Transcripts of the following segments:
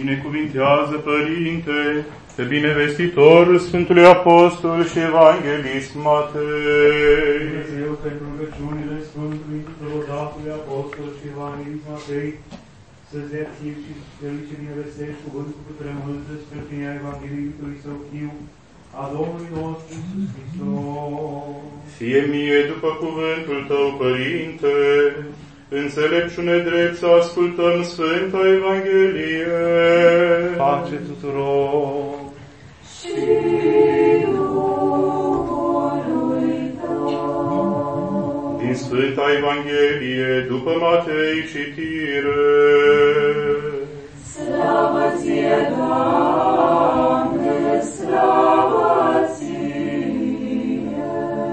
binecuvintează, Părinte, pe binevestitorul Sfântului Apostol și Evanghelist Matei. Dumnezeu, pentru rugăciunile Sfântului Lăudatului Apostol și Evanghelist Matei, să-ți dea ție și celui ce binevestești cuvântul cu tremânță spre plinia Evanghelistului Său Fiu, a Domnului nostru Iisus Hristos. Fie mie după cuvântul Tău, Părinte, înțelepciune drept să ascultăm Sfânta Evanghelie. Pace tuturor! Și Duhului Tău. Din Sfânta Evanghelie, după Matei, citire. Slavă Ție, Doamne, slavă Ție!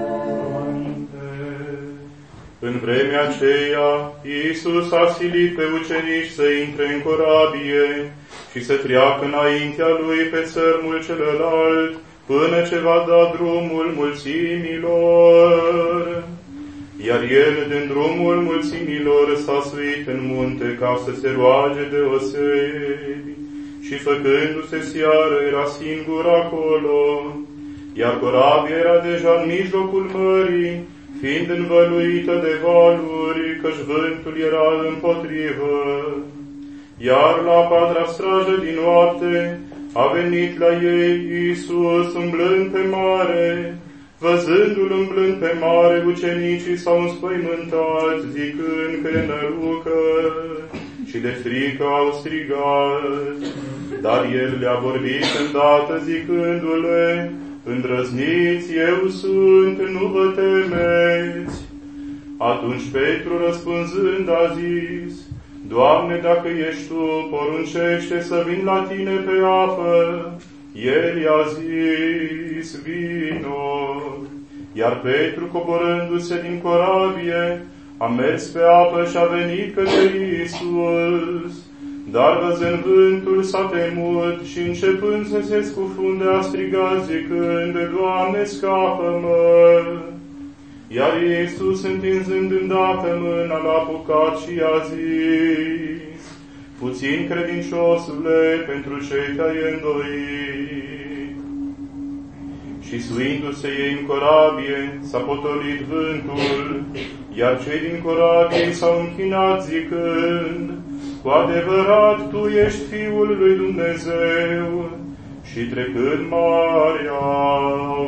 În vremea aceea, Iisus a silit pe ucenici să intre în corabie și să treacă înaintea Lui pe țărmul celălalt, până ce va da drumul mulțimilor. Iar El, din drumul mulțimilor, s-a suit în munte ca să se roage deosebi și făcându-se seară era singur acolo, iar corabia era deja în mijlocul mării, fiind învăluită de valuri, căci vântul era împotrivă. Iar la a patra strajă din noapte a venit la ei Iisus umblând pe mare. Văzându-L umblând pe mare, ucenicii s-au înspăimântat, zicând că e nălucă, și de frică au strigat. Dar El le-a vorbit îndată, zicându-le: Îndrăzniți, eu sunt, nu vă temeți. Atunci Petru, răspunzând, a zis: Doamne, dacă ești Tu, poruncește să vin la Tine pe apă. El i-a zis: Vino. Iar Petru, coborându-se din corabie, a mers pe apă și a venit către Iisus. Dar văzând vântul s-a temut și începând să se scufunde a strigat zicând: Doamne, scapă-mă! Iar Iisus, întinzând îndată mâna, l-a apucat și i-a zis: Puțin credinciosule, pentru ce te-ai îndoit? Și suindu-se ei în corabie, s-a potolit vântul, iar cei din corabie s-au închinat zicând: Cu adevărat, Tu ești Fiul lui Dumnezeu. Și trecând marea, au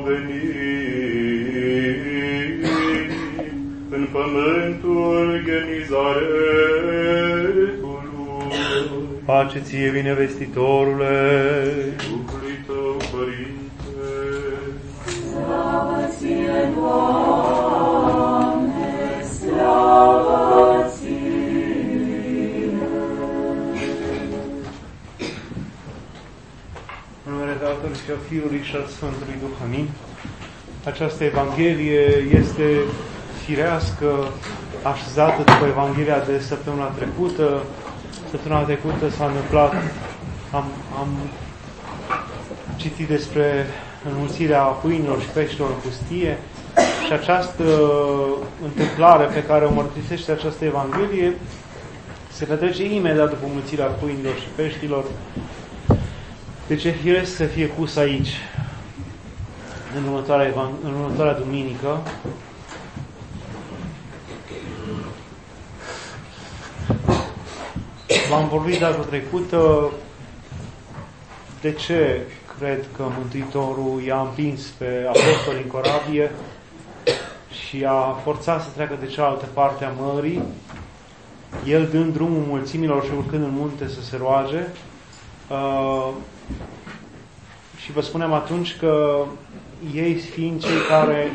venit în pământul Genizaretului. Pace Ție, binevestitorule! Duhului Tău, Părinte! Slavă Ție, Doamne, slavă Ție! În numele Tatălui și a Fiului și al Sfântului Duh, amin. Această Evanghelie este firească, așezată după Evanghelia de săptămâna trecută. Săptămâna trecută s-a întâmplat, am citit despre înmulțirea pâinilor și peștilor în pustie și această întâmplare pe care o mărturisește această Evanghelie se petrece imediat după înmulțirea pâinilor și peștilor. Deci e firesc să fie pus aici, în următoarea duminică. V-am vorbit data trecută de ce cred că Mântuitorul i-a împins pe apostoli în corabie și a forțat să treacă de cealaltă parte a mării, el dând drumul mulțimilor și urcând în munte să se roage. Și vă spuneam atunci că ei fiind cei care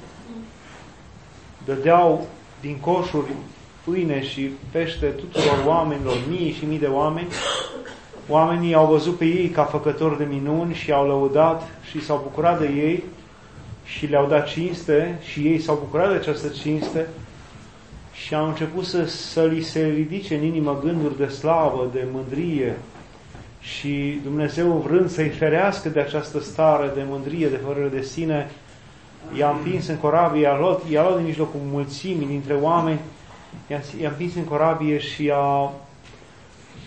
dădeau din coșuri pâine și pește tuturor oamenilor, mii și mii de oameni, oamenii au văzut pe ei ca făcători de minuni și au lăudat și s-au bucurat de ei și le-au dat cinste și ei s-au bucurat de această cinste și au început să li se ridice în inimă gânduri de slavă, de mândrie și Dumnezeu, vrând să-i ferească de această stare de mândrie, de hărâre de sine, i-a împins în corabie, i-a luat din mijlocul mulțimii dintre oameni, i-a împins în corabie și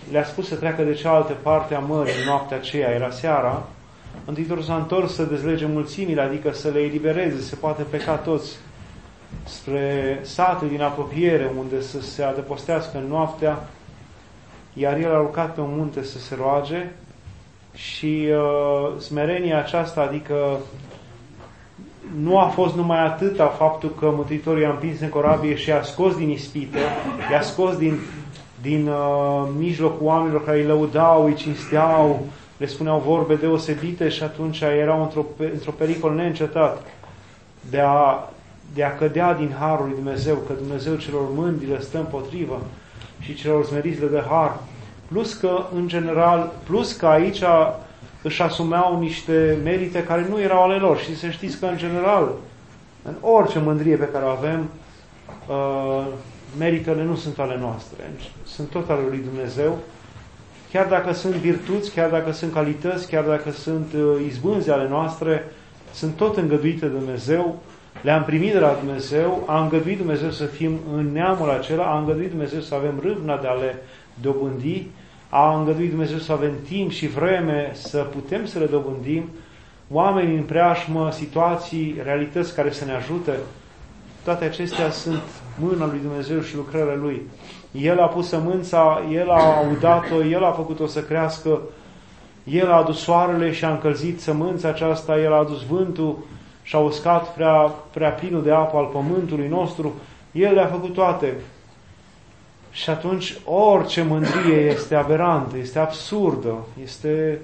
le-a spus să treacă de cealaltă parte a mării în noaptea aceea, era seara, Mântuitorul s-a întors să dezlege mulțimile, adică să le elibereze, să poată pleca toți spre satul din apropiere, unde să se adăpostească în noaptea, iar el a urcat pe un munte să se roage și smerenia aceasta, adică nu a fost numai atâta faptul că Mântuitorul i-a împins în corabie și i-a scos din ispită, i-a scos din mijlocul oamenilor care îi lăudau, îi cinsteau, le spuneau vorbe deosebite și atunci erau într-o pericol neîncetat de a cădea din harul lui Dumnezeu, că Dumnezeu celor mândri le stă împotrivă și celor smeriți le dă har. Plus că, în general, aici își asumau niște merite care nu erau ale lor. Și să știți că, în general, în orice mândrie pe care o avem, meritele nu sunt ale noastre. Sunt tot ale lui Dumnezeu. Chiar dacă sunt virtuți, chiar dacă sunt calități, chiar dacă sunt izbânzi ale noastre, sunt tot îngăduite de Dumnezeu, le-am primit de la Dumnezeu, a îngăduit Dumnezeu să fim în neamul acela, a îngăduit Dumnezeu să avem râvna de a le dobândi, a îngăduit Dumnezeu să avem timp și vreme să putem să le dobândim, oameni în preajmă, situații, realități care să ne ajute. Toate acestea sunt mâna lui Dumnezeu și lucrarea Lui. El a pus sămânța, El a audat-o, El a făcut-o să crească, El a adus soarele și a încălzit sămânța aceasta, El a adus vântul și a uscat prea plinul de apă al pământului nostru. El le-a făcut toate. Și atunci orice mândrie este aberantă, este absurdă, este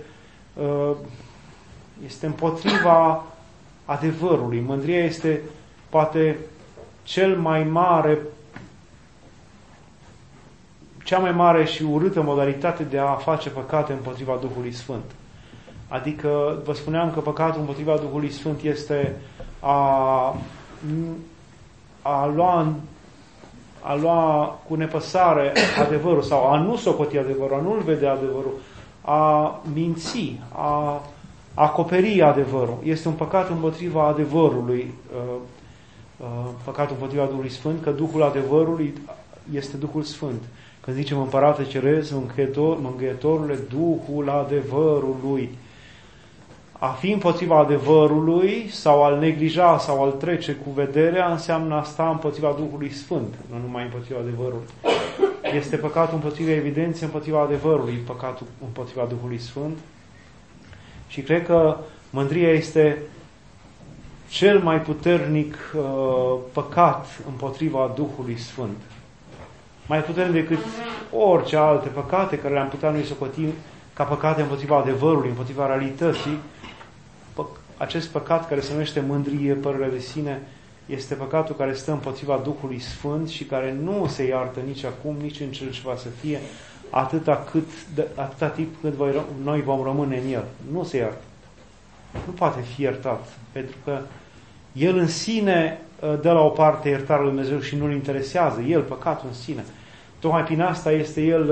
împotriva adevărului. Mândria este poate cea mai mare și urâtă modalitate de a face păcate împotriva Duhului Sfânt. Adică, vă spuneam că păcatul împotriva Duhului Sfânt este a lua cu nepăsare adevărul sau a nu socoti adevărul, a nu-l vedea adevărul, a minți, a acoperi adevărul. Este un păcat împotriva adevărului, păcatul împotriva Duhului Sfânt, că Duhul adevărului este Duhul Sfânt. Când zicem Împărate Ceresc, Mângâietorule, Duhul adevărului. A fi împotriva adevărului sau al neglija sau al trece cu vederea înseamnă a sta împotriva Duhului Sfânt, nu numai împotriva adevărului. Este păcatul împotriva evidenței, împotriva adevărului, păcatul împotriva Duhului Sfânt. Și cred că mândria este cel mai puternic păcat împotriva Duhului Sfânt. Mai puternic decât orice alte păcate care le-am putea noi socoti ca păcate împotriva adevărului, împotriva realității. Acest păcat care se numește mândrie, părere de sine, este păcatul care stă împotriva Duhului Sfânt și care nu se iartă nici acum, nici în cel ce va să fie, atâta timp cât noi vom rămâne în el. Nu se iartă. Nu poate fi iertat, pentru că el în sine dă la o parte iertarea lui Dumnezeu și nu-l interesează. El, păcatul în sine. Tocmai prin asta este el...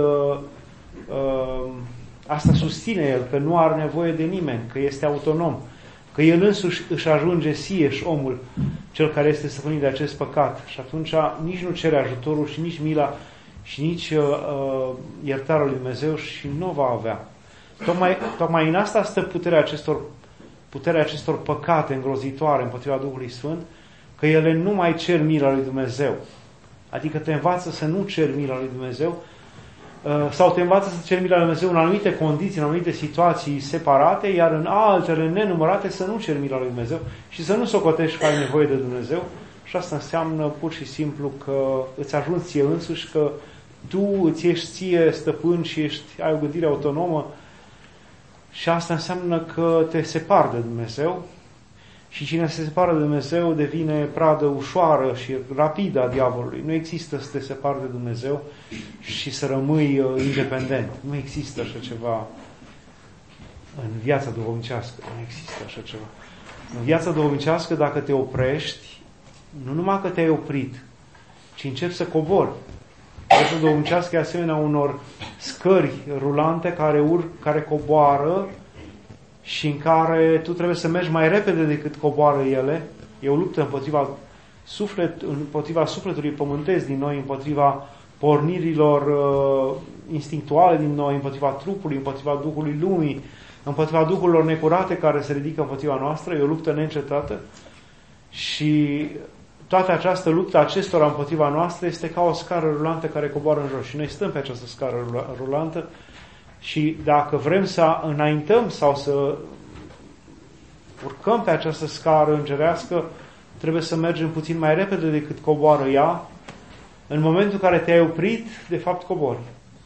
Asta susține el, că nu are nevoie de nimeni, că este autonom, că el însuși își ajunge sieși omul, cel care este stăpânit de acest păcat. Și atunci nici nu cere ajutorul și nici mila și nici iertarea lui Dumnezeu și nu va avea. Tocmai în asta stă puterea acestor păcate îngrozitoare împotriva Duhului Sfânt, că ele nu mai cer mila lui Dumnezeu. Adică te învață să nu ceri mila lui Dumnezeu, sau te învață să ceri mila lui Dumnezeu în anumite condiții, în anumite situații separate, iar în altele nenumărate să nu ceri mila lui Dumnezeu și să nu socotești că ai nevoie de Dumnezeu. Și asta înseamnă pur și simplu că îți ajungi ție însuși, că tu îți ești ție stăpân și ai o gândire autonomă și asta înseamnă că te separi de Dumnezeu și cine se separă de Dumnezeu devine pradă ușoară și rapidă a diavolului. Nu există să te separi de Dumnezeu și să rămâi independent. Nu există așa ceva în viața duhovnicească. Nu există așa ceva. În viața duhovnicească, dacă te oprești, nu numai că te-ai oprit, ci începi să cobori. Viața duhovnicească e asemenea unor scări rulante care coboară și în care tu trebuie să mergi mai repede decât coboară ele. E o luptă împotriva sufletului pământesc din noi, împotriva pornirilor instinctuale din noi, împotriva trupului, împotriva duhului lumii, împotriva duhurilor necurate care se ridică împotriva noastră. E o luptă neîncetată și toată această luptă acestora împotriva noastră este ca o scară rulantă care coboară în jos și noi stăm pe această scară rulantă și dacă vrem să înaintăm sau să urcăm pe această scară îngerească, trebuie să mergem puțin mai repede decât coboară ea. În momentul în care te-ai oprit, de fapt cobori.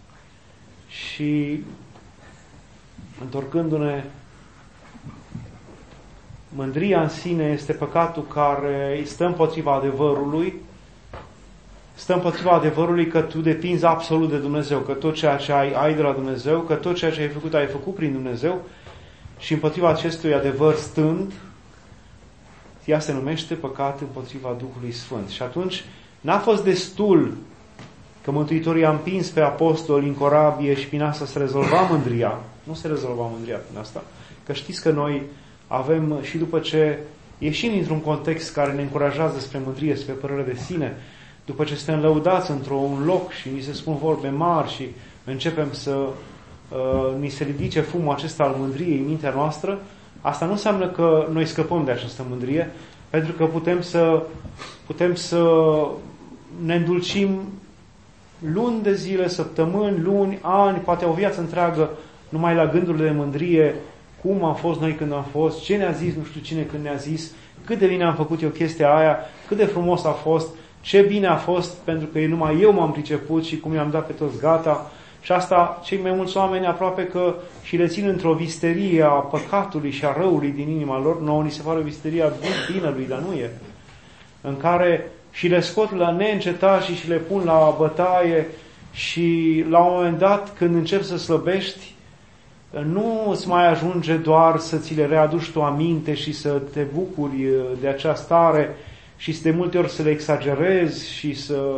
Și întorcându-ne, mândria în sine este păcatul care stă împotriva adevărului, stă împotriva adevărului că tu depinzi absolut de Dumnezeu, că tot ceea ce ai de la Dumnezeu, că tot ceea ce ai făcut prin Dumnezeu și împotriva acestui adevăr stând, ea se numește păcat împotriva Duhului Sfânt. Și atunci n-a fost destul că Mântuitorul i-a împins pe apostoli în corabie și prin asta se rezolva mândria. Nu se rezolva mândria prin asta. Că știți că noi avem, și după ce ieșim dintr-un context care ne încurajează spre mândrie, spre părere de sine, după ce suntem lăudați într-un loc și ni se spun vorbe mari și începem să ni se ridice fumul acesta al mândriei în mintea noastră, asta nu înseamnă că noi scăpăm de această mândrie, pentru că putem să ne îndulcim luni de zile, săptămâni, luni, ani, poate o viață întreagă numai la gândurile de mândrie, cum am fost noi când am fost, ce ne-a zis nu știu cine când ne-a zis, cât de bine am făcut eu chestia aia, cât de frumos a fost, ce bine a fost, pentru că numai eu m-am priceput și cum i-am dat pe toți gata. Și asta, cei mai mulți oameni aproape că și le țin într-o visterie a păcatului și a răului din inima lor. Nouă ni se pare o visterie a binelui, dar nu e. În care și le scot la neîncetat și le pun la bătaie și la un moment dat, când începi să slăbești, nu îți mai ajunge doar să ți le readuci tu aminte și să te bucuri de acea stare și de multe ori să le exagerezi și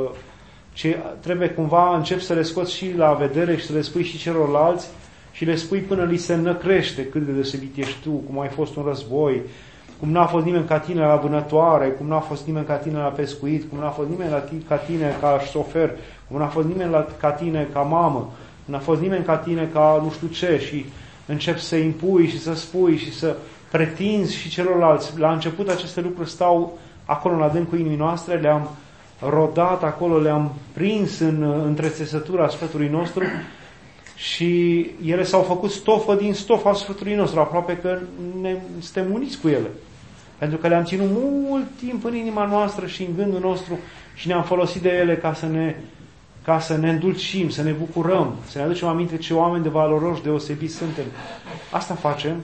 trebuie cumva începi să le scoți și la vedere și să le spui și celorlalți și le spui până li se înăcrește cât de deosebit ești tu, cum ai fost un război, cum n-a fost nimeni ca tine la vânătoare, cum n-a fost nimeni ca tine la pescuit, cum n-a fost nimeni ca tine ca șofer, cum n-a fost nimeni ca tine ca mamă, cum n-a fost nimeni ca tine ca nu știu ce și începi să impui și să spui și să pretinzi și celorlalți. La început aceste lucruri stau acolo în adâncul inimii noastre, le-am rodat acolo, le-am prins între țesătura sufletului nostru și ele s-au făcut stofă din stofa sufletului nostru, aproape că suntem uniți cu ele. Pentru că le-am ținut mult timp în inima noastră și în gândul nostru și ne-am folosit de ele ca să ne îndulcim, să ne bucurăm, să ne aducem aminte ce oameni de valoroși deosebiți suntem. Asta facem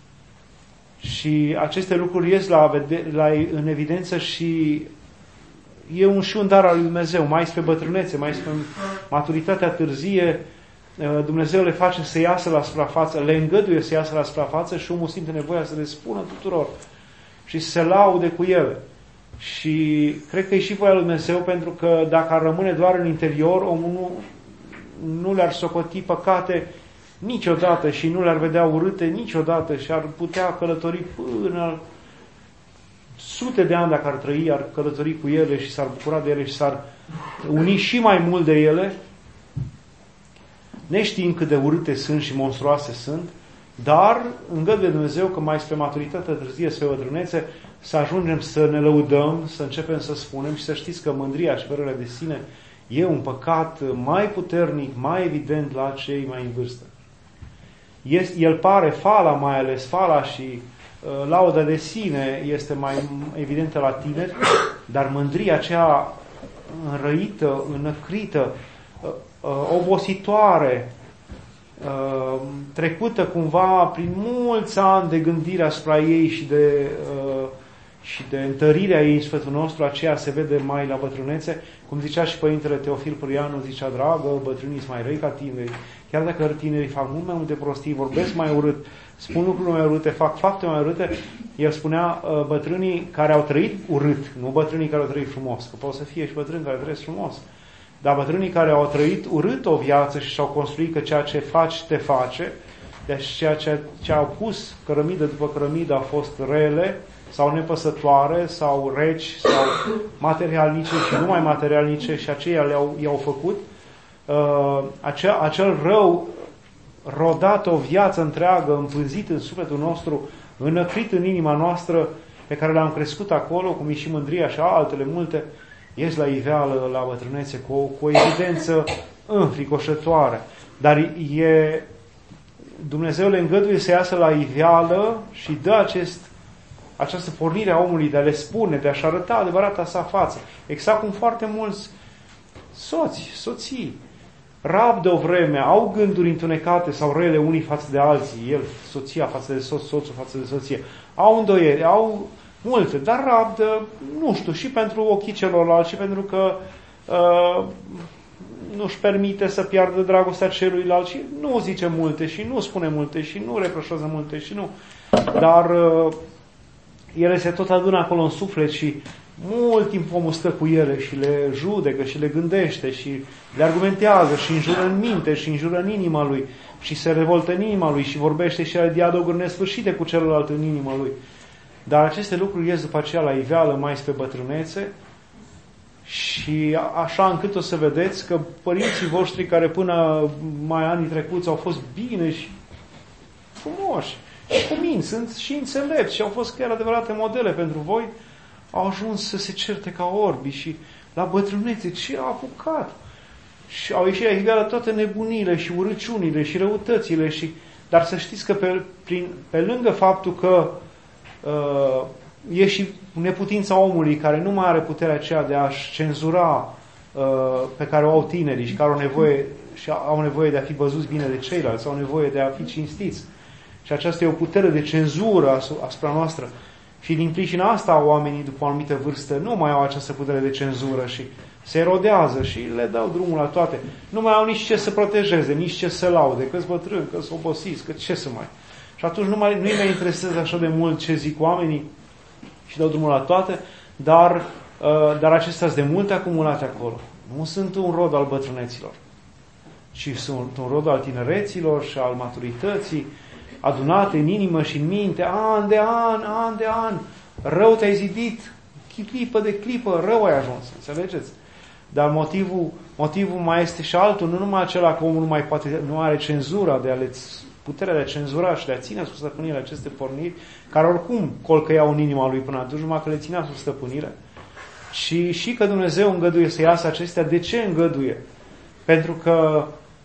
și aceste lucruri ies în evidență și e și un dar al lui Dumnezeu, mai spre bătrânețe, mai spre maturitatea târzie, Dumnezeu le face să iasă la suprafață, le îngăduie să iasă la suprafață și omul simte nevoia să le spună tuturor și să se laude cu ele. Și cred că e și voia lui Dumnezeu, pentru că dacă ar rămâne doar în interior, omul nu le-ar socoti păcate niciodată și nu le-ar vedea urâte niciodată și ar putea călători până sute de ani dacă ar trăi, ar călători cu ele și s-ar bucura de ele și s-ar uni și mai mult de ele, neștiind cât de urâte sunt și monstruoase sunt, dar îngăduie Dumnezeu că mai spre maturitatea târzie, spre bătrânețe, să ajungem să ne lăudăm, să începem să spunem și să știți că mândria și părerea de sine e un păcat mai puternic, mai evident la cei mai în vârstă. El pare, fala mai ales, fala și lauda de sine este mai evidentă la tineri, dar mândria aceea înrăită, înăcrită, obositoare, trecută cumva prin mulți ani de gândire asupra ei și de întărirea ei în sfătul nostru, aceea se vede mai la bătrânețe. Cum zicea și Părintele Teofil Pârâianu, zicea, dragă, bătrânii sunt mai răi ca tineri, chiar dacă tinerii fac mult mai multe prostii, vorbesc mai urât, spun lucruri mai urâte, fac fapte mai urâte. El spunea, bătrânii care au trăit urât, nu bătrânii care au trăit frumos, că pot să fie și bătrâni care trăiesc frumos, dar bătrânii care au trăit urât o viață și și-au construit că ceea ce faci te face, deci ceea ce au pus cărămidă după cărămidă a fost rele, sau nepăsătoare, sau reci, sau materialnice și numai materialnice, și aceia i-au făcut, acel rău rodat o viață întreagă, împânzit în sufletul nostru, înăcrit în inima noastră, pe care le-am crescut acolo, cum e și mândria și altele multe, ies la iveală, la bătrânețe, cu o evidență înfricoșătoare. Dar Dumnezeu le îngăduie să iasă la iveală și dă această pornire a omului de a le spune, de a-și arăta adevărata sa față. Exact cum foarte mulți soții, rabdă o vreme, au gânduri întunecate sau rele unii față de alții, el, soția față de soțul față de soție. Au îndoieri, au multe, dar rabdă, nu știu, și pentru ochii celorlalți, și pentru că nu-și permite să piardă dragostea celuilalt și nu zice multe și nu spune multe și nu reproșează multe și nu. Dar ele se tot adună acolo în suflet și mult timp omul stă cu ele și le judecă și le gândește și le argumentează și înjură în minte și înjură în inima lui și se revoltă în inima lui și vorbește și are dialoguri nesfârșite cu celălalt în inima lui. Dar aceste lucruri ies după aceea la iveală mai spre bătrânețe și așa încât o să vedeți că părinții voștri care până mai anii trecuți au fost bine și frumoși și cuminți, sunt și înțelepți și au fost chiar adevărate modele pentru voi, au ajuns să se certe ca orbi și la bătrânețe ce a apucat. Și au ieșit la iveală toate nebunile și urăciunile și răutățile. Dar să știți că pe lângă faptul că e și neputința omului care nu mai are puterea aceea de a-și cenzura pe care o au tinerii și care au nevoie de a fi văzuți bine de ceilalți, au nevoie de a fi cinstiți. Și aceasta e o putere de cenzură asupra noastră. Și din pricina asta oamenii după o anumită vârstă nu mai au această putere de cenzură și se erodează și le dau drumul la toate. Nu mai au nici ce să protejeze, nici ce să laude, că-s bătrâni, că-s obosiți, că ce să mai... Și atunci nu-i mai interesează așa de mult ce zic oamenii și dau drumul la toate, dar acestea sunt de multe acumulate acolo. Nu sunt un rod al bătrâneților, ci sunt un rod al tinereților și al maturității, adunate în inimă și în minte, an de an. Rău te-ai zidit, clipă de clipă, rău ai ajuns, înțelegeți? Dar motivul mai este și altul, nu numai acela că omul nu are cenzura, puterea de a cenzura și de a ține sub stăpânire aceste porniri, care oricum colcăiau în inima lui până atunci, numai că le ținea sub stăpânire. Și că Dumnezeu îngăduie să iasă acestea. De ce îngăduie? Pentru că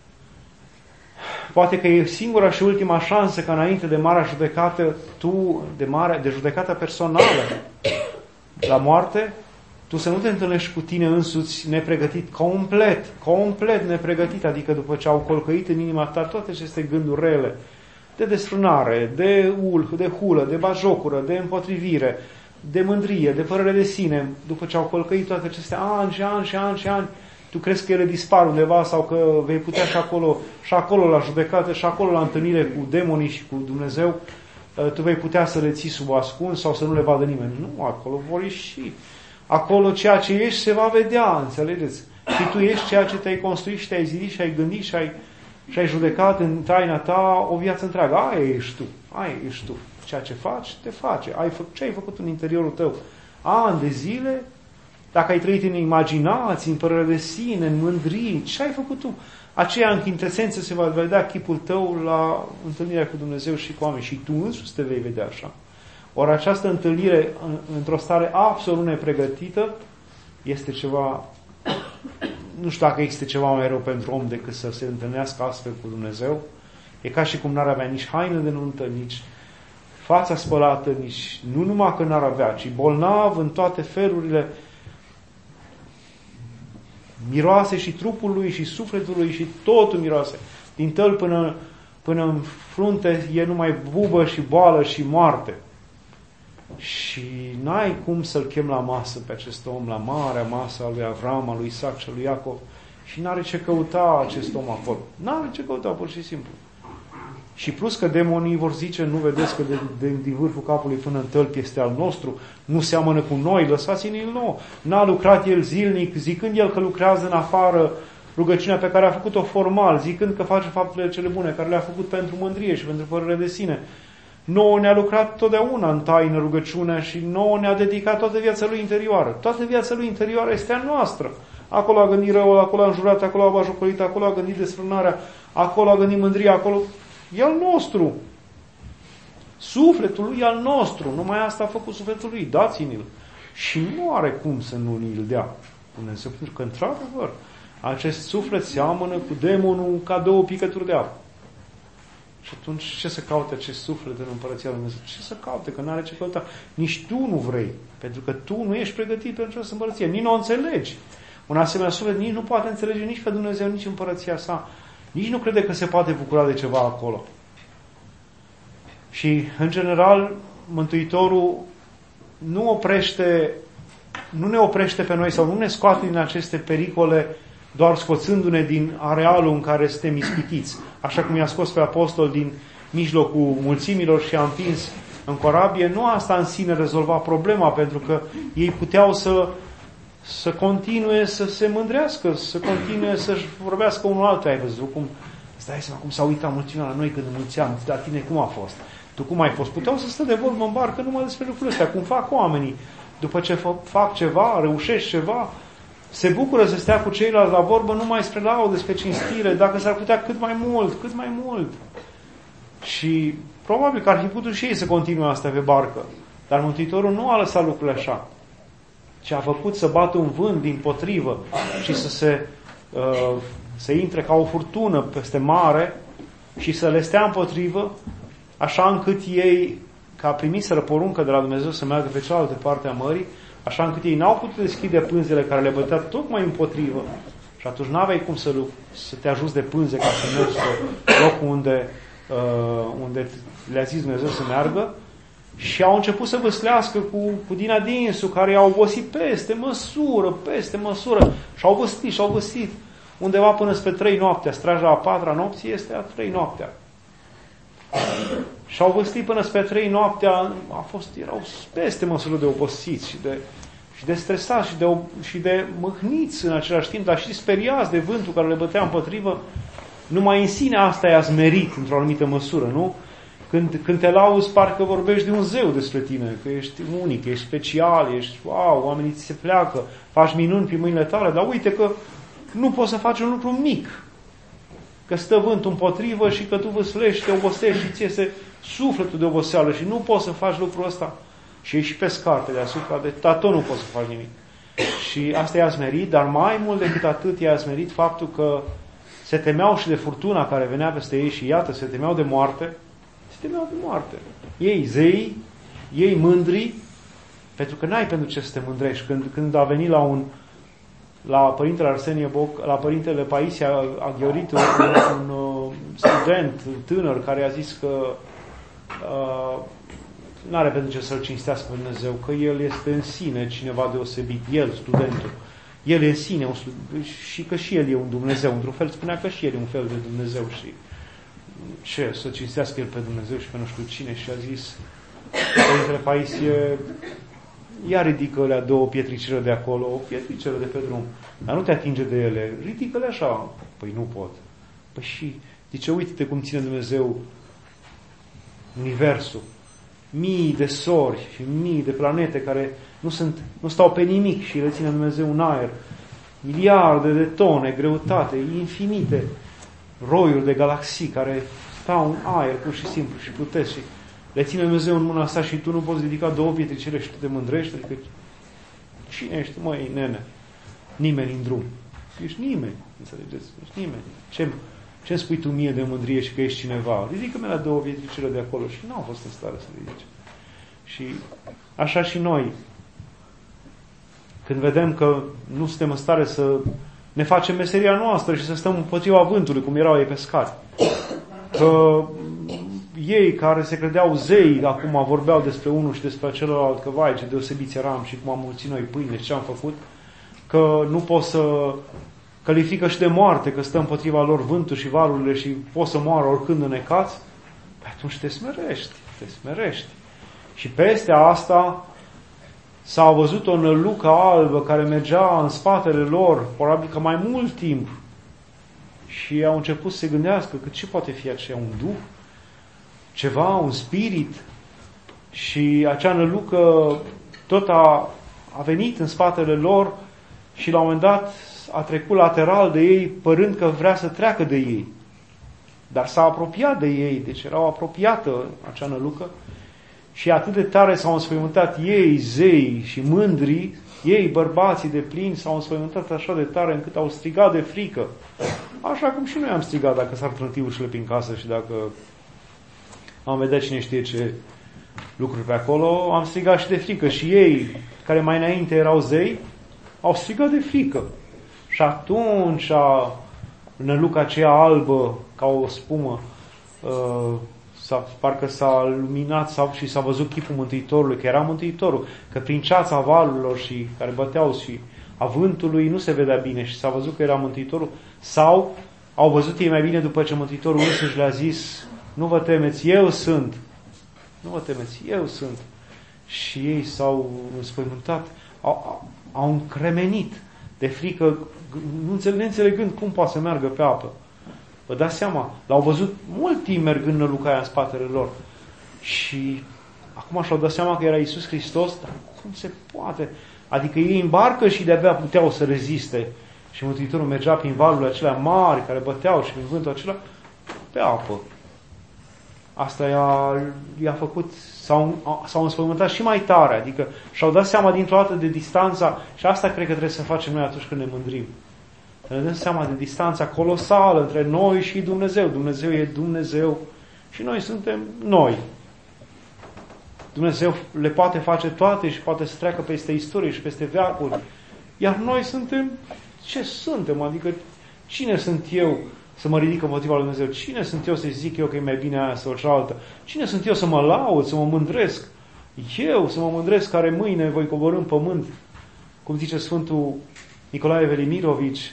poate că e singura și ultima șansă ca înainte de marea judecată, de judecata personală la moarte, tu să nu te întâlnești cu tine însuți nepregătit, complet nepregătit, adică după ce au colcăit în inima ta toate aceste gânduri rele, de desfrânare, de hulă, de batjocură, de împotrivire, de mândrie, de părere de sine, după ce au colcăit toate aceste ani, tu crezi că ele dispar undeva sau că vei putea și acolo la judecată, și acolo la întâlnire cu demonii și cu Dumnezeu, tu vei putea să le ții sub ascuns sau să nu le vadă nimeni. Nu, acolo vor ieși. Acolo ceea ce ești se va vedea, înțelegeți? Și tu ești ceea ce te-ai construit și te-ai zidit și ai gândit și ai judecat în taina ta o viață întreagă. Aia ești tu. Ceea ce faci, te face. Ce ai făcut în interiorul tău? Ani de zile, dacă ai trăit în imaginații, în părere de sine, în mândrii, ce ai făcut tu? Aceea în quintesență se va vedea chipul tău la întâlnirea cu Dumnezeu și cu oameni. Și tu însuți te vei vedea așa. Ori această întâlnire într-o stare absolut nepregătită este ceva, nu știu dacă există ceva mai rău pentru om decât să se întâlnească astfel cu Dumnezeu. E ca și cum n-ar avea nici haină de nuntă, nici fața spălată, nici, nu numai că n-ar avea, ci bolnav în toate felurile, miroase și trupul lui și sufletul lui și totul miroase. Din tăl până în frunte e numai bubă și boală și moarte. Și n-ai cum să-l chem la masă pe acest om, la marea masă a lui Avram, a lui Isaac și a lui Iacov. Și n-are ce căuta acest om acolo. N-are ce căuta, pur și simplu. Și plus că demonii vor zice, nu vedeți că din vârful capului până în tălpi este al nostru, nu seamănă cu noi, lăsați-ne-l nou. N-a lucrat el zilnic, zicând el că lucrează în afară rugăciunea pe care a făcut-o formal, zicând că face faptele cele bune, care le-a făcut pentru mândrie și pentru părere de sine. Nouă ne-a lucrat totdeauna în taină rugăciunea și nouă ne-a dedicat toată viața lui interioară. Toată viața lui interioară este a noastră. Acolo a gândit răul, acolo a înjurat, acolo a bajocorit, acolo a gândit desfrânarea, acolo a gândit mândria, acolo... E al nostru. Sufletul lui e al nostru. Numai asta a făcut sufletul lui. Dați-mi-l. Și nu are cum să nu ni-l dea Dumnezeu. Pentru că, într-adevăr, acest suflet seamănă cu demonul ca două picături de apă. Și atunci ce să caute acest suflet în Împărăția lui Dumnezeu? Ce să caute? Că n-are ce căuta. Nici tu nu vrei. Pentru că tu nu ești pregătit pentru această împărăție. Nici nu o înțelegi. Un asemenea suflet nici nu poate înțelege nici pe Dumnezeu, nici Împărăția sa. Nici nu crede că se poate bucura de ceva acolo. Și, în general, Mântuitorul nu ne oprește pe noi sau nu ne scoate din aceste pericole doar scoțându-ne din arealul în care suntem ispitiți. Așa cum i-a scos pe apostol din mijlocul mulțimilor și a împins în corabie, nu asta în sine rezolva problema, pentru că ei puteau să continue să se mândrească, să continue să-și vorbească unul altul. Ai văzut cum, îți dai seama cum s-a uitat mulțimea la noi când mulțeam, dar tine cum a fost? Tu cum ai fost? Puteau să stă de vorbă în barcă numai despre lucrurile astea, cum fac oamenii. După ce fac ceva, reușești ceva, se bucură să stea cu ceilalți la vorbă numai spre laudă, despre cinstire, dacă s-ar putea cât mai mult. Și probabil că ar fi putut și ei să continue asta pe barcă. Dar Mântuitorul nu a lăsat lucrurile așa, ci a făcut să bată un vânt dimpotrivă și să intre ca o furtună peste mare și să le stea împotrivă, așa încât ei, ca primiseră poruncă de la Dumnezeu să meargă pe cealaltă parte a mării, așa încât ei n-au putut deschide pânzele care le bătea tocmai împotrivă. Și atunci n-aveai cum să te ajuți de pânze ca să mergi pe locul unde le-a zis Dumnezeu să meargă. Și au început să văslească cu din adinsul, care i-au obosit peste măsură. Și au văstit undeva până spre 3 noaptea. Straja a 4-a nopții este a 3 noaptea. Și au văstit până spre 3 noaptea, erau peste măsură de obosiți și de stresați și de mâhniți în același timp, dar și speriați de vântul care le bătea împotrivă. Numai în sine asta i-a smerit într-o anumită măsură, nu? Când te lauzi, parcă vorbești de un zeu despre tine, că ești unic, ești special, ești, wow, oamenii ți se pleacă, faci minuni pe mâinile tale, dar uite că nu poți să faci un lucru mic. Că stă vântul împotrivă și că tu vâslești, te obosești și ți iese sufletul de oboseală și nu poți să faci lucrul ăsta. Și ești pe scarte deasupra, dar tot nu poți să faci nimic. Și asta i-a smerit, dar mai mult decât atât i-a smerit faptul că se temeau și de furtuna care venea peste ei și iată, se temeau de moarte. Ei zei, ei mândri, pentru că n-ai pentru ce să te mândrești. Când a venit la părintele Arsenie Boc, la părintele Paisia Aghioritu, un student tânăr care a zis că n-are pentru ce să-L cinstească pe Dumnezeu, că el este în sine cineva deosebit, el, studentul. El e în sine și că și el e un Dumnezeu. Într-un fel spunea că și el e un fel de Dumnezeu și ce? Să cinstească el pe Dumnezeu și pe nu știu cine. Și a zis părintele Paisie, ia ridică alea 2 pietricele de acolo, o pietricele de pe drum, dar nu te atinge de ele, ridică-le așa. Păi nu pot. Păi și, zice, uite-te cum ține Dumnezeu universul. Mii de sori și mii de planete care nu stau pe nimic și le ține Dumnezeu în aer. Miliarde de tone, greutate, infinite roiuri de galaxii care stau în aer pur și simplu și plutesc și le ține Dumnezeu în mâna sa și tu nu poți ridica 2 pietricele și tu te mândrești? Adică cine ești, măi, nene? Nimeni în drum. Ești nimeni, înțelegeți? Ești nimeni. Ce-mi spui tu mie de mândrie și că ești cineva? Ridică-mi la 2 pietricele de acolo și n-au fost în stare să ridice. Și așa și noi, când vedem că nu suntem în stare să ne facem meseria noastră și să stăm împotriva vântului, cum erau ei pescari, că ei care se credeau zei, acum vorbeau despre unul și despre celălalt, că vai, ce deosebiți eram și cum am mulțit noi pâine și ce am făcut, că nu pot să, că li frică și de moarte, că stă împotriva lor vântul și valurile și pot să moară oricând înecați, păi atunci te smerești. Și peste asta s-a văzut o nălucă albă care mergea în spatele lor, probabil că mai mult timp, și au început să se gândească că ce poate fi aceea, un duh? ceva, un spirit, și acea nălucă tot a venit în spatele lor și la un moment dat a trecut lateral de ei, părând că vrea să treacă de ei. Dar s-a apropiat de ei, deci erau apropiată acea nălucă, și atât de tare s-au înspăimântat ei, zei și mândri, ei, bărbații de plini, s-au înspăimântat așa de tare încât au strigat de frică. Așa cum și noi am strigat dacă s-ar trânti ușile prin casă și dacă am vedea cine știe ce lucruri pe acolo, am strigat și de frică. Și ei, care mai înainte erau zei, au strigat de frică. Și atunci năluca aceea albă, ca o spumă, parcă s-a luminat și s-a văzut chipul Mântuitorului, că era Mântuitorul, că prin ceața valurilor și care băteau și a vântului nu se vedea bine și s-a văzut că era Mântuitorul, sau au văzut ei mai bine după ce Mântuitorul însuși le-a zis: nu vă temeți, eu sunt. Nu vă temeți, eu sunt. Și ei s-au înspăimântat, au încremenit de frică, neînțelegând cum poate să meargă pe apă. Vă dați seama, l-au văzut mult timp mergând năluca aia în spatele lor. Și acum și-au dat seama că era Iisus Hristos, dar cum se poate? Adică ei în barcă și de-abia puteau să reziste. Și Mântuitorul mergea prin valurile acelea mari care băteau și prin vântul acela pe apă. Asta i-a făcut, s-au înspăimântat și mai tare, adică și-au dat seama dintr-o dată de distanța, și asta cred că trebuie să facem noi atunci când ne mândrim. Să ne dăm seama de distanța colosală între noi și Dumnezeu. Dumnezeu e Dumnezeu și noi suntem noi. Dumnezeu le poate face toate și poate să treacă peste istorie și peste veacuri. Iar noi suntem ce suntem? Adică cine sunt eu să mă ridic împotriva lui Dumnezeu? Cine sunt eu să zic eu că e mai bine aia sau cealaltă? Cine sunt eu să mă laud, să mă mândresc? Eu să mă mândresc care mâine voi coborî în pământ, cum zice Sfântul Nicolae Velimirovici,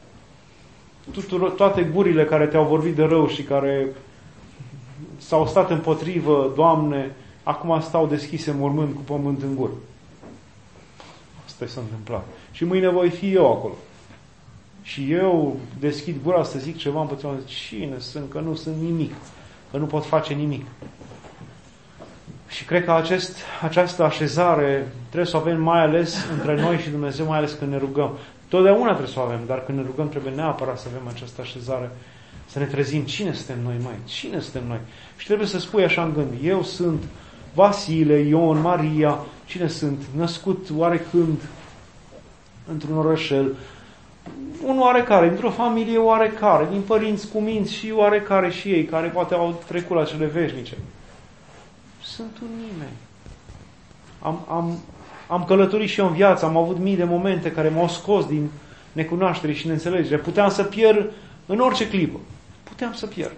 toate gurile care te-au vorbit de rău și care s-au stat împotrivă, Doamne, acum stau deschise în mormânt cu pământ în gură. Asta s-a întâmplat. Și mâine voi fi eu acolo. Și eu deschid gura să zic ceva împotriva, cine sunt, că nu sunt nimic, că nu pot face nimic. Și cred că această așezare trebuie să o avem mai ales între noi și Dumnezeu, mai ales când ne rugăm. Totdeauna trebuie să o avem, dar când ne rugăm trebuie neapărat să avem această așezare, să ne trezim cine suntem noi, mai, cine suntem noi. Și trebuie să spui așa în gând: eu sunt Vasile, Ion, Maria, cine sunt? Născut oarecând într-un orășel, un oarecare, dintr-o familie oarecare, din părinți cuminți și oarecare și ei, care poate au trecut la cele veșnice. Sunt un nimeni. Am călătorit și eu în viață, am avut mii de momente care m-au scos din necunoaștere și neînțelegere. Puteam să pierd în orice clipă. Puteam să pierd.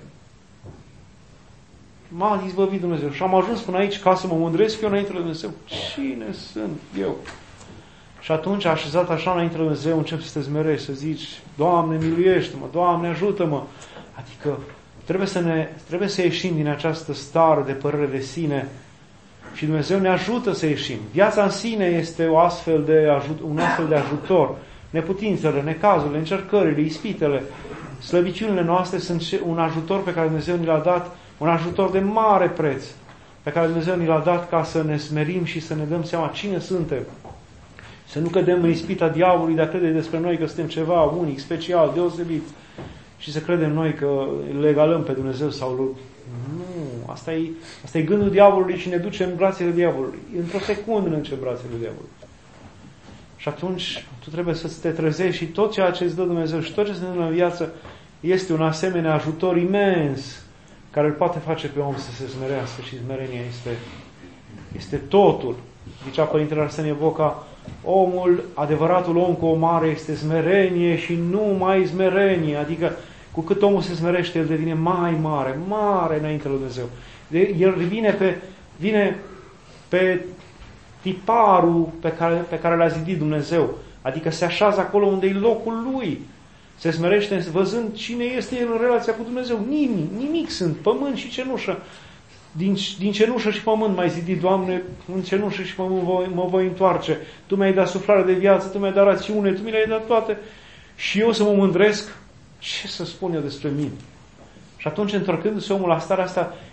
M-a izbăvit Dumnezeu și am ajuns până aici ca să mă mândresc eu înainte de Dumnezeu. Cine sunt eu? Și atunci, așezat așa înainte de Dumnezeu, încep să te zmerești, să zici: Doamne, miluiește-mă, Doamne, ajută-mă. Adică trebuie să ieșim din această stare de părere de sine și Dumnezeu ne ajută să ieșim. Viața în sine este un astfel de ajutor. Neputințele, necazurile, încercările, ispitele, slăbiciunile noastre sunt un ajutor pe care Dumnezeu ni l-a dat, un ajutor de mare preț, pe care Dumnezeu ni l-a dat ca să ne smerim și să ne dăm seama cine suntem. Să nu cădem în ispita diavolului de a crede despre noi că suntem ceva unic, special, deosebit și să credem noi că le egalăm pe Dumnezeu sau lui. Nu, asta e gândul diavolului și ne duce în brațele diavolului. Într-o secundă ne duce în brațele diavolului. Și atunci tu trebuie să te trezești și tot ceea ce îți dă Dumnezeu și tot ce se întâmplă în viață este un asemenea ajutor imens care îl poate face pe om să se smerească și smerenia este totul. Zicea Părintele Arsenie Boca: adevăratul om cu o mare este smerenie și numai smerenie. Adică cu cât omul se smerește, el devine mai mare înainte lui Dumnezeu. El vine pe tiparul pe care l-a zidit Dumnezeu. Adică se așează acolo unde e locul lui. Se smerește văzând cine este el în relația cu Dumnezeu. Nimic sunt, pământ și cenușă. Din cenușă și pământ m-ai zidit, Doamne, în cenușă și pământ mă voi întoarce. Tu mi-ai dat suflare de viață, Tu mi-ai dat rațiune, Tu mi le-ai dat toate. Și eu să mă mândresc, ce să spun eu despre mine? Și atunci, întorcându-se omul la starea asta,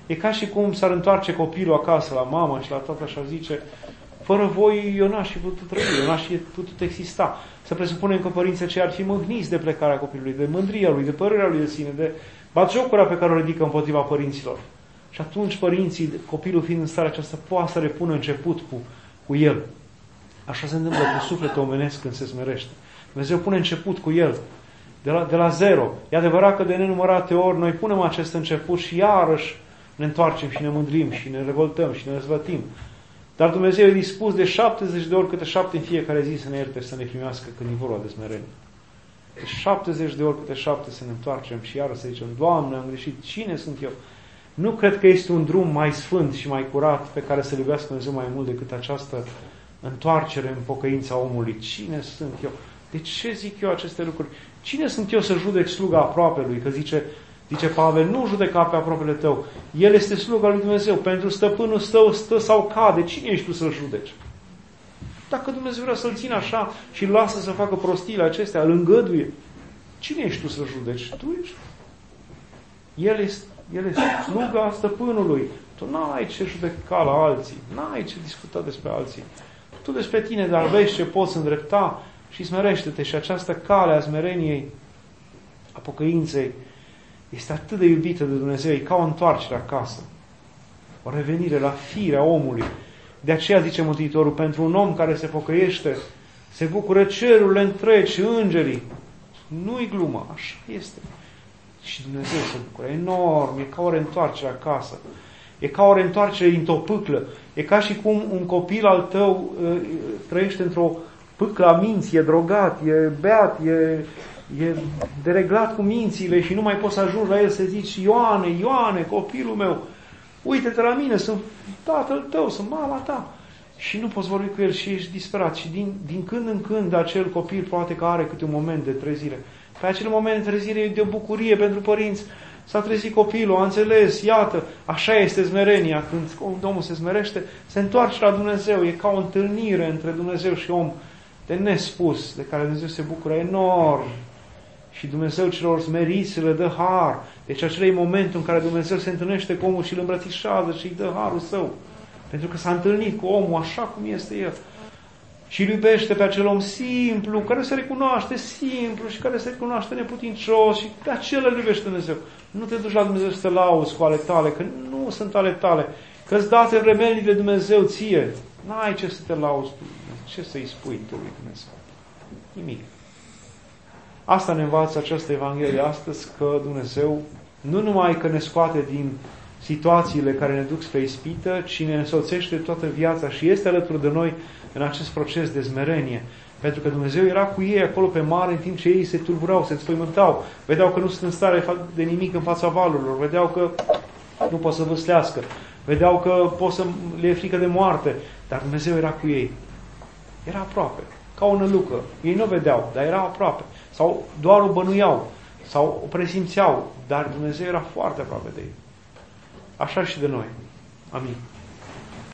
E ca și cum s-ar întoarce copilul acasă la mamă și la tata și ar zice: fără voi eu n-aș fi putut trăi, eu n-aș fi putut exista. Să presupunem că părinții aceia ar fi mâhniți de plecarea copilului, de mândria lui, de părerea lui de sine, de batjocura pe care o ridică împotriva părinților. Și atunci părinții, copilul fiind în starea aceasta, poate să repună început cu el. Așa se întâmplă cu sufletul omenesc când se smerește. Dumnezeu pune început cu el, de la zero. E adevărat că de nenumărate ori noi punem acest început și iarăși ne întoarcem și ne mândrim și ne revoltăm și ne răzvătim. Dar Dumnezeu e dispus de 70 de ori câte 7 în fiecare zi să ne ierte și să ne primească când e vorba de smerenie. De 70 de ori câte 7 să ne întoarcem și iarăși să zicem: Doamne, am greșit, cine sunt eu? Nu cred că este un drum mai sfânt și mai curat pe care să-L iubească Dumnezeu mai mult decât această întoarcere în pocăința omului. Cine sunt eu? De ce zic eu aceste lucruri? Cine sunt eu să judec sluga aproapelui? Că zice Pavel: nu judeca pe aproapele tău. El este sluga lui Dumnezeu. Pentru stăpânul tău stă sau cade. Cine ești tu să-l judeci? Dacă Dumnezeu vrea să-l țină așa și îl lasă să facă prostiile acestea, îl îngăduie, cine ești tu să-l judeci? Tu ești. El este sluga stăpânului. Tu n-ai ce judeca la alții. N-ai ce discuta despre alții. Tu despre tine, dar vezi ce poți îndrepta și smerește-te. Și această cale a smereniei, a pocăinței, este atât de iubită de Dumnezeu, e ca o întoarcere acasă. O revenire la firea omului. De aceea zice Mântuitorul: pentru un om care se pocăiește, se bucură cerurile întregi și îngerii. Nu-i glumă, așa este. Și Dumnezeu se bucură enorm, e ca o reîntoarcere acasă. E ca o reîntoarcere dintr-o pâclă. E ca și cum un copil al tău trăiește într-o pâclă a minții, e drogat, e beat, e dereglat cu mințile și nu mai poți să ajungi la el să zici: Ioane, copilul meu, uite-te la mine, sunt tatăl tău, sunt mama ta. Și nu poți vorbi cu el și ești disperat. Și din când în când acel copil poate că are câte un moment de trezire. Pe acel moment de trezire e de o bucurie pentru părinți. S-a trezit copilul, a înțeles, iată, așa este smerenia. Când omul se smerește, se întoarce la Dumnezeu. E ca o întâlnire între Dumnezeu și om de nespus, de care Dumnezeu se bucură enorm. Și Dumnezeu celor smeriți le dă har. Deci acela e momentul în care Dumnezeu se întâlnește cu omul și îl îmbrățișează și îi dă harul său. Pentru că s-a întâlnit cu omul așa cum este el. Și îl iubește pe acel om simplu, care se recunoaște simplu și care se recunoaște neputincios și pe acela îl iubește Dumnezeu. Nu te duci la Dumnezeu să te lauzi cu ale tale, că nu sunt ale tale. Că-ți date vremelnic de Dumnezeu ție. N-ai ce să te lauzi tu. Ce să-i spui tu lui Dumnezeu? Nimic. Asta ne învață această Evanghelie astăzi, că Dumnezeu nu numai că ne scoate din situațiile care ne duc spre ispită, ci ne însoțește toată viața și este alături de noi în acest proces de smerenie. Pentru că Dumnezeu era cu ei acolo pe mare în timp ce ei se tulburau, se înspăimântau, vedeau că nu sunt în stare de nimic în fața valurilor, vedeau că nu pot să vâslească, vedeau că le e frică de moarte, dar Dumnezeu era cu ei. Era aproape, ca o nălucă. Ei nu vedeau, dar era aproape. Sau doar o bănuiau, sau o presimțeau, dar Dumnezeu era foarte aproape de ei. Așa și de noi. Amin.